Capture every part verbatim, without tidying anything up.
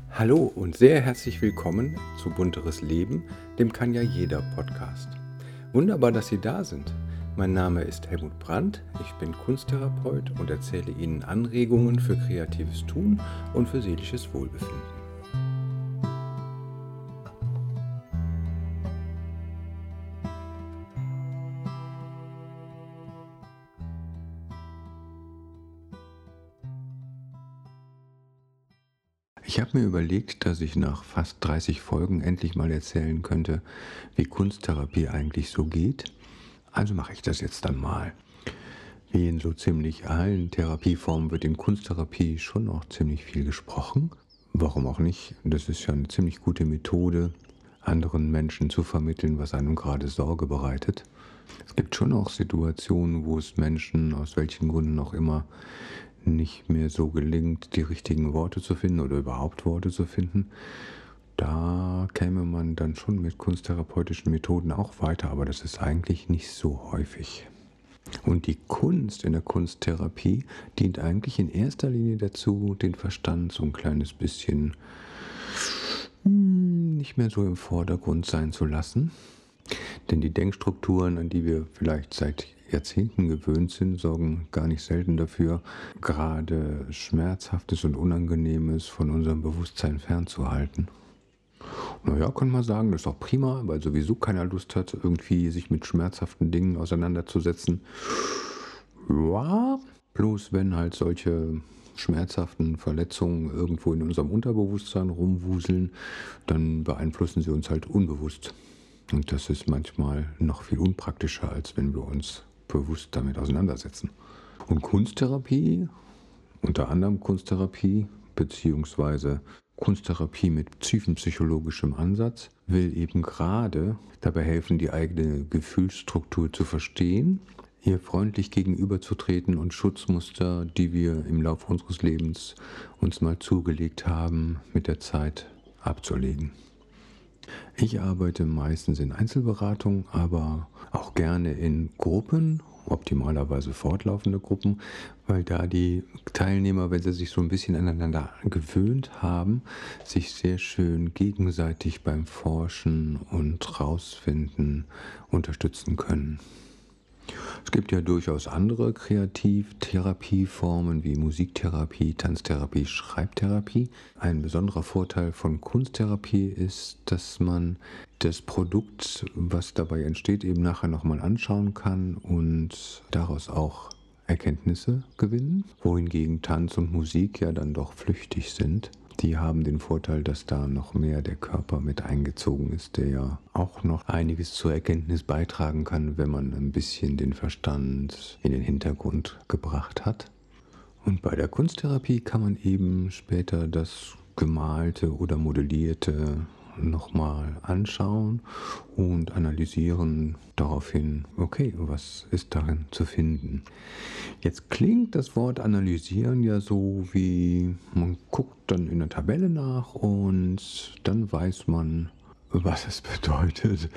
Hallo und sehr herzlich willkommen zu Bunteres Leben, dem Kann ja jeder Podcast. Wunderbar, dass Sie da sind. Mein Name ist Helmut Brandt, ich bin Kunsttherapeut und erzähle Ihnen Anregungen für kreatives Tun und für seelisches Wohlbefinden. Ich habe mir überlegt, dass ich nach fast dreißig Folgen endlich mal erzählen könnte, wie Kunsttherapie eigentlich so geht. Also mache ich das jetzt dann mal. Wie in so ziemlich allen Therapieformen wird in Kunsttherapie schon noch ziemlich viel gesprochen. Warum auch nicht? Das ist ja eine ziemlich gute Methode, anderen Menschen zu vermitteln, was einem gerade Sorge bereitet. Es gibt schon auch Situationen, wo es Menschen, aus welchen Gründen auch immer, nicht mehr so gelingt, die richtigen Worte zu finden oder überhaupt Worte zu finden. Da käme man dann schon mit kunsttherapeutischen Methoden auch weiter, aber das ist eigentlich nicht so häufig. Und die Kunst in der Kunsttherapie dient eigentlich in erster Linie dazu, den Verstand so ein kleines bisschen nicht mehr so im Vordergrund sein zu lassen. Denn die Denkstrukturen, an die wir vielleicht seit Jahrzehnten gewöhnt sind, sorgen gar nicht selten dafür, gerade Schmerzhaftes und Unangenehmes von unserem Bewusstsein fernzuhalten. Naja, kann man sagen, das ist auch prima, weil sowieso keiner Lust hat, irgendwie sich mit schmerzhaften Dingen auseinanderzusetzen. Ja, bloß wenn halt solche schmerzhaften Verletzungen irgendwo in unserem Unterbewusstsein rumwuseln, dann beeinflussen sie uns halt unbewusst. Und das ist manchmal noch viel unpraktischer, als wenn wir uns bewusst damit auseinandersetzen. Und Kunsttherapie, unter anderem Kunsttherapie, beziehungsweise Kunsttherapie mit tiefenpsychologischem Ansatz, will eben gerade dabei helfen, die eigene Gefühlsstruktur zu verstehen, ihr freundlich gegenüberzutreten und Schutzmuster, die wir im Laufe unseres Lebens uns mal zugelegt haben, mit der Zeit abzulegen. Ich arbeite meistens in Einzelberatung, aber auch gerne in Gruppen, optimalerweise fortlaufende Gruppen, weil da die Teilnehmer, wenn sie sich so ein bisschen aneinander gewöhnt haben, sich sehr schön gegenseitig beim Forschen und Rausfinden unterstützen können. Es gibt ja durchaus andere Kreativtherapieformen wie Musiktherapie, Tanztherapie, Schreibtherapie. Ein besonderer Vorteil von Kunsttherapie ist, dass man das Produkt, was dabei entsteht, eben nachher nochmal anschauen kann und daraus auch Erkenntnisse gewinnen, wohingegen Tanz und Musik ja dann doch flüchtig sind. Die haben den Vorteil, dass da noch mehr der Körper mit eingezogen ist, der ja auch noch einiges zur Erkenntnis beitragen kann, wenn man ein bisschen den Verstand in den Hintergrund gebracht hat. Und bei der Kunsttherapie kann man eben später das Gemalte oder Modellierte nochmal anschauen und analysieren daraufhin, okay, was ist darin zu finden. Jetzt klingt das Wort analysieren ja so wie, man guckt dann in der Tabelle nach und dann weiß man, was es bedeutet.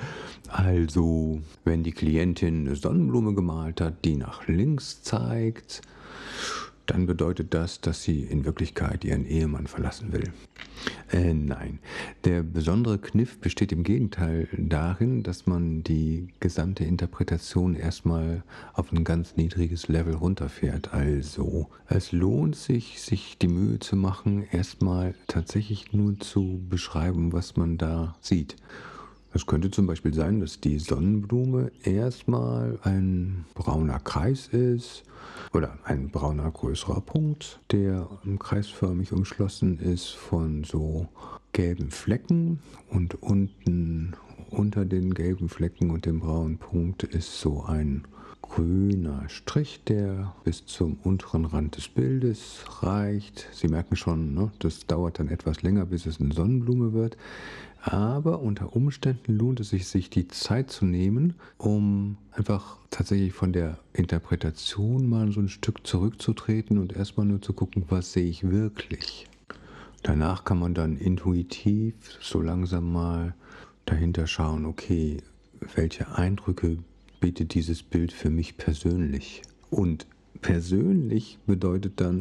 Also, wenn die Klientin eine Sonnenblume gemalt hat, die nach links zeigt, dann bedeutet das, dass sie in Wirklichkeit ihren Ehemann verlassen will. Äh, nein, der besondere Kniff besteht im Gegenteil darin, dass man die gesamte Interpretation erstmal auf ein ganz niedriges Level runterfährt. Also, es lohnt sich, sich die Mühe zu machen, erstmal tatsächlich nur zu beschreiben, was man da sieht. Es könnte zum Beispiel sein, dass die Sonnenblume erstmal ein brauner Kreis ist oder ein brauner größerer Punkt, der kreisförmig umschlossen ist von so gelben Flecken und unten unter den gelben Flecken und dem braunen Punkt ist so ein grüner Strich, der bis zum unteren Rand des Bildes reicht. Sie merken schon, ne, das dauert dann etwas länger, bis es eine Sonnenblume wird. Aber unter Umständen lohnt es sich, sich die Zeit zu nehmen, um einfach tatsächlich von der Interpretation mal so ein Stück zurückzutreten und erstmal nur zu gucken, was sehe ich wirklich. Danach kann man dann intuitiv so langsam mal dahinter schauen, okay, welche Eindrücke bietet dieses Bild für mich persönlich? Und persönlich bedeutet dann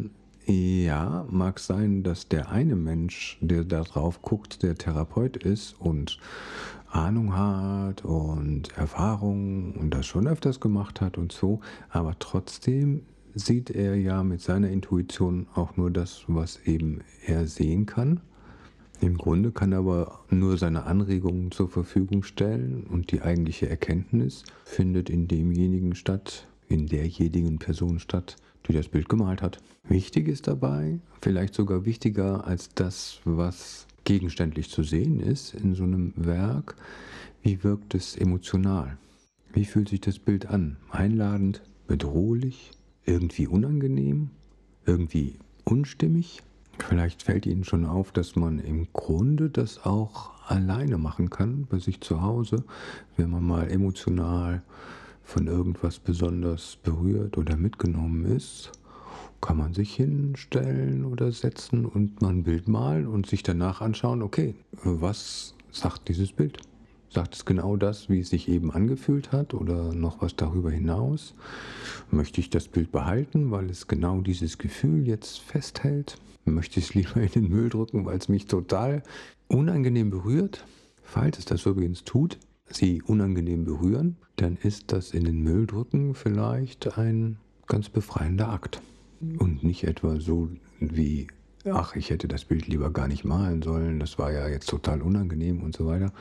Ja, mag sein, dass der eine Mensch, der da drauf guckt, der Therapeut ist und Ahnung hat und Erfahrung und das schon öfters gemacht hat und so, aber trotzdem sieht er ja mit seiner Intuition auch nur das, was eben er sehen kann. Im Grunde kann er aber nur seine Anregungen zur Verfügung stellen und die eigentliche Erkenntnis findet in demjenigen statt, in derjenigen Person statt, die das Bild gemalt hat. Wichtig ist dabei, vielleicht sogar wichtiger als das, was gegenständlich zu sehen ist in so einem Werk, wie wirkt es emotional? Wie fühlt sich das Bild an? Einladend, bedrohlich, irgendwie unangenehm, irgendwie unstimmig? Vielleicht fällt Ihnen schon auf, dass man im Grunde das auch alleine machen kann, bei sich zu Hause, wenn man mal emotional von irgendwas besonders berührt oder mitgenommen ist, kann man sich hinstellen oder setzen und mal ein Bild malen und sich danach anschauen, okay, was sagt dieses Bild? Sagt es genau das, wie es sich eben angefühlt hat oder noch was darüber hinaus? Möchte ich das Bild behalten, weil es genau dieses Gefühl jetzt festhält? Möchte ich es lieber in den Müll drücken, weil es mich total unangenehm berührt? Falls es das übrigens tut, Sie unangenehm berühren, dann ist das in den Müll drücken vielleicht ein ganz befreiender Akt. Und nicht etwa so wie, ach, ich hätte das Bild lieber gar nicht malen sollen, das war ja jetzt total unangenehm und so weiter.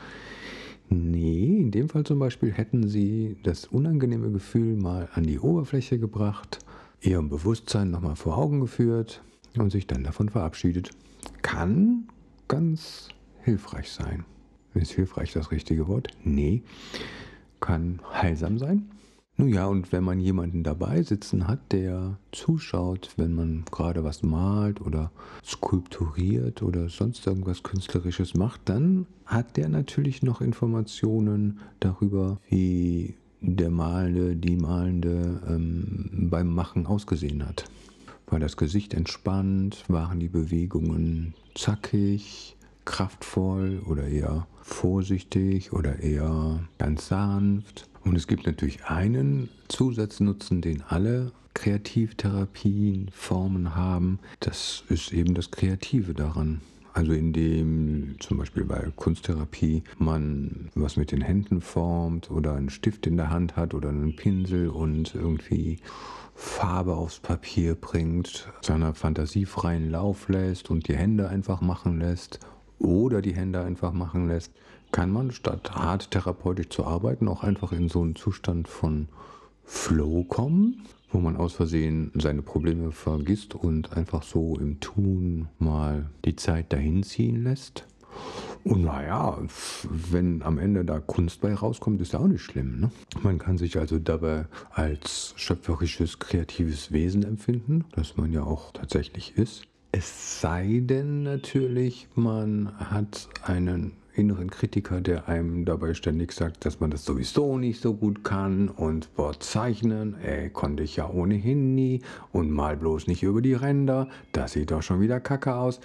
Nee, in dem Fall zum Beispiel hätten Sie das unangenehme Gefühl mal an die Oberfläche gebracht, Ihrem Bewusstsein nochmal vor Augen geführt und sich dann davon verabschiedet. Kann ganz hilfreich sein. Ist hilfreich das richtige Wort? Nee. Kann heilsam sein. Nun ja, und wenn man jemanden dabei sitzen hat, der zuschaut, wenn man gerade was malt oder skulpturiert oder sonst irgendwas Künstlerisches macht, dann hat der natürlich noch Informationen darüber, wie der Malende, die Malende ähm, beim Machen ausgesehen hat. War das Gesicht entspannt? Waren die Bewegungen zackig, kraftvoll oder eher vorsichtig oder eher ganz sanft? Und es gibt natürlich einen Zusatznutzen, den alle Kreativtherapien, Formen haben. Das ist eben das Kreative daran. Also indem zum Beispiel bei Kunsttherapie man was mit den Händen formt oder einen Stift in der Hand hat oder einen Pinsel und irgendwie Farbe aufs Papier bringt, seiner Fantasie freien Lauf lässt und die Hände einfach machen lässt oder die Hände einfach machen lässt, kann man statt hart therapeutisch zu arbeiten auch einfach in so einen Zustand von Flow kommen, wo man aus Versehen seine Probleme vergisst und einfach so im Tun mal die Zeit dahin ziehen lässt. Und naja, wenn am Ende da Kunst bei rauskommt, ist ja auch nicht schlimm. Ne? Man kann sich also dabei als schöpferisches, kreatives Wesen empfinden, das man ja auch tatsächlich ist. Es sei denn natürlich, man hat einen inneren Kritiker, der einem dabei ständig sagt, dass man das sowieso nicht so gut kann und boah, zeichnen, ey, konnte ich ja ohnehin nie und mal bloß nicht über die Ränder, das sieht doch schon wieder kacke aus.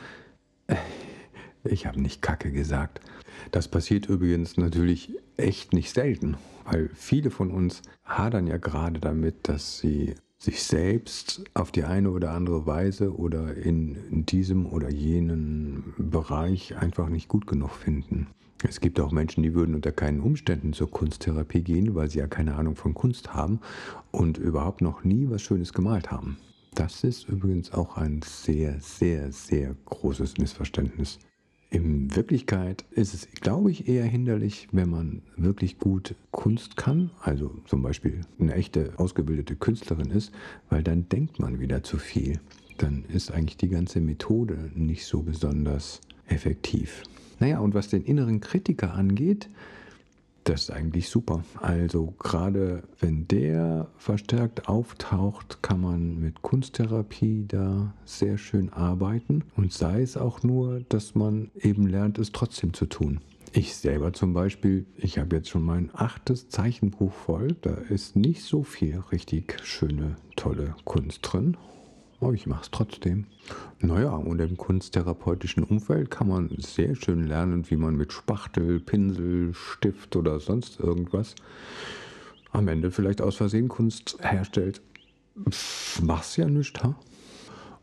Ich habe nicht Kacke gesagt. Das passiert übrigens natürlich echt nicht selten, weil viele von uns hadern ja gerade damit, dass sie sich selbst auf die eine oder andere Weise oder in diesem oder jenen Bereich einfach nicht gut genug finden. Es gibt auch Menschen, die würden unter keinen Umständen zur Kunsttherapie gehen, weil sie ja keine Ahnung von Kunst haben und überhaupt noch nie was Schönes gemalt haben. Das ist übrigens auch ein sehr, sehr, sehr großes Missverständnis. In Wirklichkeit ist es, glaube ich, eher hinderlich, wenn man wirklich gut Kunst kann, also zum Beispiel eine echte ausgebildete Künstlerin ist, weil dann denkt man wieder zu viel. Dann ist eigentlich die ganze Methode nicht so besonders effektiv. Naja, und was den inneren Kritiker angeht, das ist eigentlich super. Also gerade wenn der verstärkt auftaucht, kann man mit Kunsttherapie da sehr schön arbeiten. Und sei es auch nur, dass man eben lernt, es trotzdem zu tun. Ich selber zum Beispiel, ich habe jetzt schon mein achtes Zeichenbuch voll. Da ist nicht so viel richtig schöne, tolle Kunst drin. Aber ich mache es trotzdem. Naja, und im kunsttherapeutischen Umfeld kann man sehr schön lernen, wie man mit Spachtel, Pinsel, Stift oder sonst irgendwas am Ende vielleicht aus Versehen Kunst herstellt. Pff, mach's ja nicht, ha?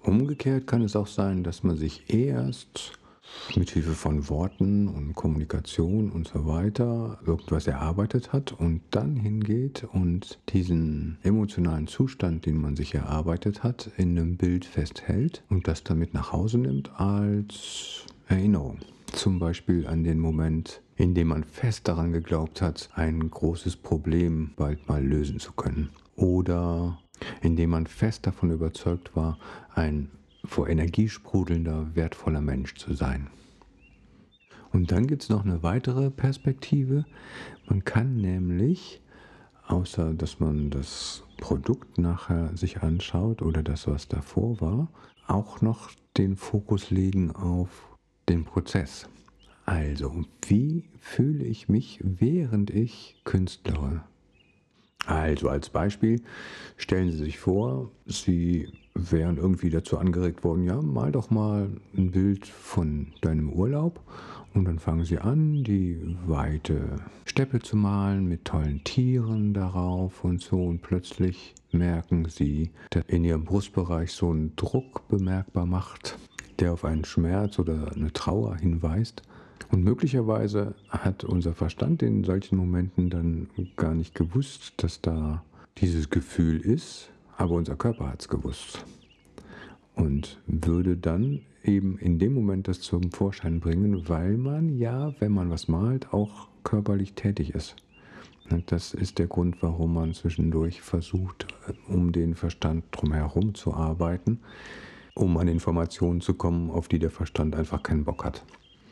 Umgekehrt kann es auch sein, dass man sich erst mit Hilfe von Worten und Kommunikation und so weiter irgendwas erarbeitet hat und dann hingeht und diesen emotionalen Zustand, den man sich erarbeitet hat, in einem Bild festhält und das damit nach Hause nimmt als Erinnerung. Zum Beispiel an den Moment, in dem man fest daran geglaubt hat, ein großes Problem bald mal lösen zu können. Oder indem man fest davon überzeugt war, ein vor Energie sprudelnder, wertvoller Mensch zu sein. Und dann gibt es noch eine weitere Perspektive. Man kann nämlich, außer dass man das Produkt nachher sich anschaut oder das, was davor war, auch noch den Fokus legen auf den Prozess. Also, wie fühle ich mich, während ich künstlere? Also als Beispiel, stellen Sie sich vor, Sie wären irgendwie dazu angeregt worden, ja, mal doch mal ein Bild von deinem Urlaub und dann fangen Sie an, die weite Steppe zu malen mit tollen Tieren darauf und so und plötzlich merken Sie, dass in Ihrem Brustbereich so ein Druck bemerkbar macht, der auf einen Schmerz oder eine Trauer hinweist. Und möglicherweise hat unser Verstand in solchen Momenten dann gar nicht gewusst, dass da dieses Gefühl ist, aber unser Körper hat es gewusst. Und würde dann eben in dem Moment das zum Vorschein bringen, weil man ja, wenn man was malt, auch körperlich tätig ist. Und das ist der Grund, warum man zwischendurch versucht, um den Verstand drumherum zu arbeiten, um an Informationen zu kommen, auf die der Verstand einfach keinen Bock hat.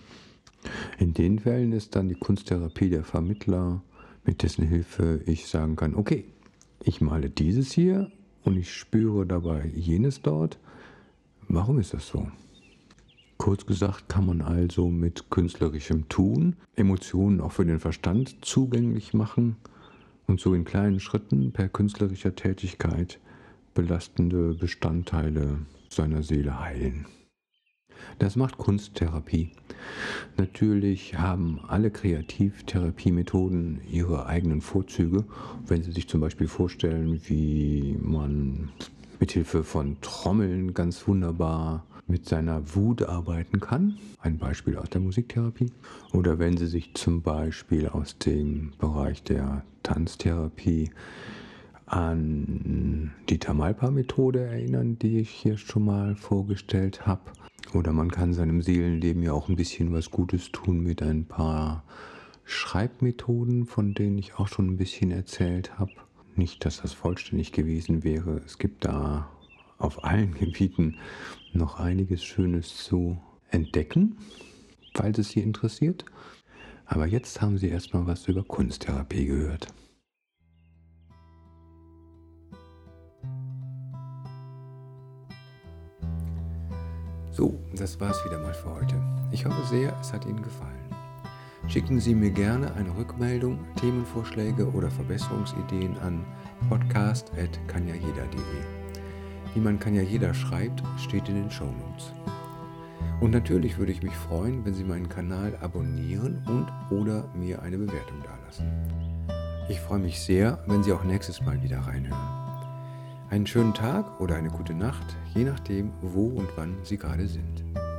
In den Fällen ist dann die Kunsttherapie der Vermittler, mit dessen Hilfe ich sagen kann, okay, ich male dieses hier und ich spüre dabei jenes dort. Warum ist das so? Kurz gesagt kann man also mit künstlerischem Tun Emotionen auch für den Verstand zugänglich machen und so in kleinen Schritten per künstlerischer Tätigkeit belastende Bestandteile seiner Seele heilen. Das macht Kunsttherapie. Natürlich haben alle Kreativtherapiemethoden ihre eigenen Vorzüge. Wenn Sie sich zum Beispiel vorstellen, wie man mithilfe von Trommeln ganz wunderbar mit seiner Wut arbeiten kann, ein Beispiel aus der Musiktherapie, oder wenn Sie sich zum Beispiel aus dem Bereich der Tanztherapie an die Tamalpa-Methode erinnern, die ich hier schon mal vorgestellt habe. Oder man kann seinem Seelenleben ja auch ein bisschen was Gutes tun mit ein paar Schreibmethoden, von denen ich auch schon ein bisschen erzählt habe. Nicht, dass das vollständig gewesen wäre. Es gibt da auf allen Gebieten noch einiges Schönes zu entdecken, falls es Sie interessiert. Aber jetzt haben Sie erstmal was über Kunsttherapie gehört. So, das war's wieder mal für heute. Ich hoffe sehr, es hat Ihnen gefallen. Schicken Sie mir gerne eine Rückmeldung, Themenvorschläge oder Verbesserungsideen an podcast at kanjajeder punkt de. Wie man Kann ja jeder schreibt, steht in den Shownotes. Und natürlich würde ich mich freuen, wenn Sie meinen Kanal abonnieren und oder mir eine Bewertung dalassen. Ich freue mich sehr, wenn Sie auch nächstes Mal wieder reinhören. Einen schönen Tag oder eine gute Nacht, je nachdem, wo und wann Sie gerade sind.